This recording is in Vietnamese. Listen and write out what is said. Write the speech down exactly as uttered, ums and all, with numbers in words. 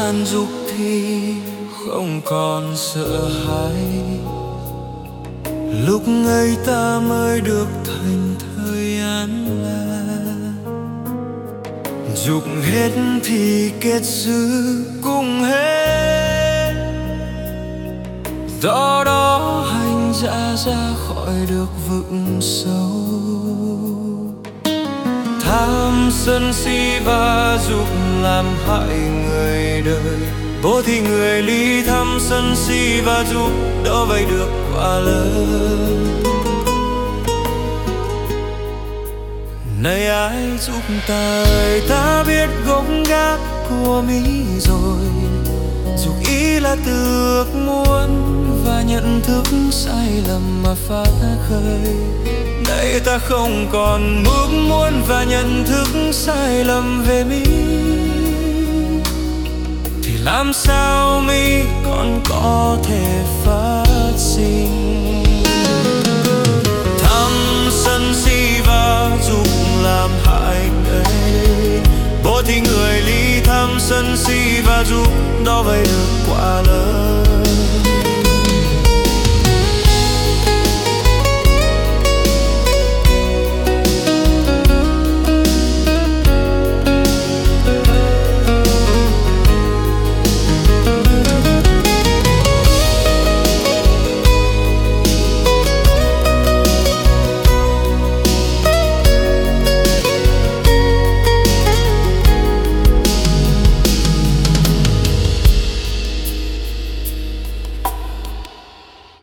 gian dục thì không còn sợ hãi. Lúc ấy ta mới được thành thời an lạc. Dục hết thì kết dư cũng hết. Do đó hành giả ra khỏi được vực sâu. Tham sân si và dục làm hại người đời. Bố thì người ly tham sân si và dục, đó vậy được quả lớn. Này ai giúp ta ơi, ta biết gốc gác của Mỹ rồi. Dục ý là từ ước muốn và nhận thức sai lầm mà phát khởi. Đây ta không còn ước muốn và nhận thức sai lầm về Mỹ, thì làm sao Mỹ còn có thể phát sinh. Tham sân si và dục làm hại người. Bố thì người ly tham sân si và dục, đó vậy được quả lớn.